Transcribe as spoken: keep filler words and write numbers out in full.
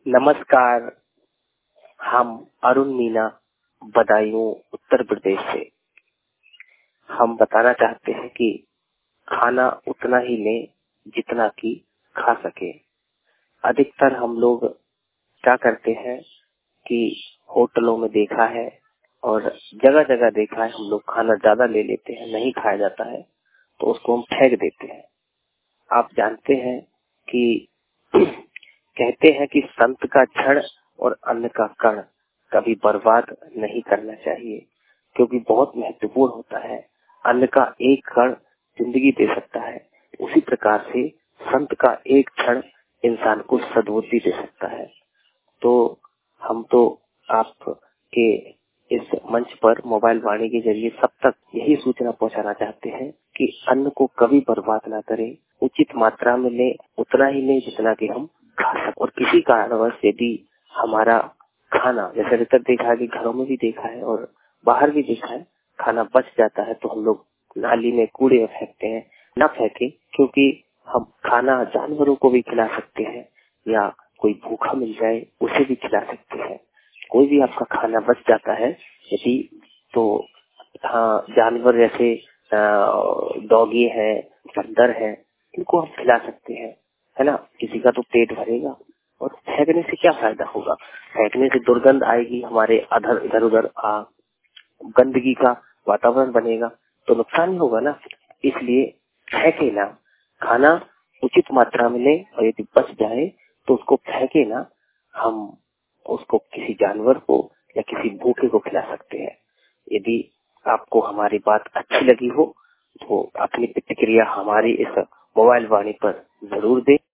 नमस्कार। हम अरुण मीना बदायूं उत्तर प्रदेश से हम बताना चाहते हैं कि खाना उतना ही लें जितना कि खा सके। अधिकतर हम लोग क्या करते हैं कि होटलों में देखा है और जगह जगह देखा है, हम लोग खाना ज्यादा ले लेते हैं, नहीं खाया जाता है तो उसको हम फेंक देते हैं। आप जानते हैं कि कहते हैं कि संत का क्षण और अन्न का कण कभी बर्बाद नहीं करना चाहिए, क्योंकि बहुत महत्वपूर्ण होता है। अन्न का एक कण जिंदगी दे सकता है, उसी प्रकार से संत का एक क्षण इंसान को सद्बुद्धि दे सकता है। तो हम तो आपके इस मंच पर मोबाइल वाणी के जरिए सब तक यही सूचना पहुंचाना चाहते हैं कि अन्न को कभी बर्बाद ना करें, उचित मात्रा में लें, उतना ही लें जितना कि हम खा सकें। और किसी कारणवश यदि हमारा खाना, जैसे अधिकतर देखा है कि घरों में भी देखा है और बाहर भी देखा है, खाना बच जाता है तो हम लोग नाली में कूड़े में फेंकते हैं। न फेंके, क्योंकि हम खाना जानवरों को भी खिला सकते हैं या कोई भूखा मिल जाए उसे भी खिला सकते हैं। कोई भी आपका खाना बच जाता है यदि, तो हाँ, जानवर जैसे डॉगी है, बंदर है, इनको आप खिला सकते हैं, है ना। किसी का तो पेट भरेगा। और फेंकने से क्या फायदा होगा? फेंकने से दुर्गंध आएगी, हमारे अधर इधर उधर आ गंदगी का वातावरण बनेगा तो नुकसान ही होगा ना। इसलिए फेंके ना, खाना उचित मात्रा में लें और यदि बच जाए तो उसको फेंके ना। हम उसको किसी जानवर को या किसी भूखे को खिला सकते हैं। यदि आपको हमारी बात अच्छी लगी हो तो अपनी प्रतिक्रिया हमारी इस मोबाइल वाणी पर जरूर दें।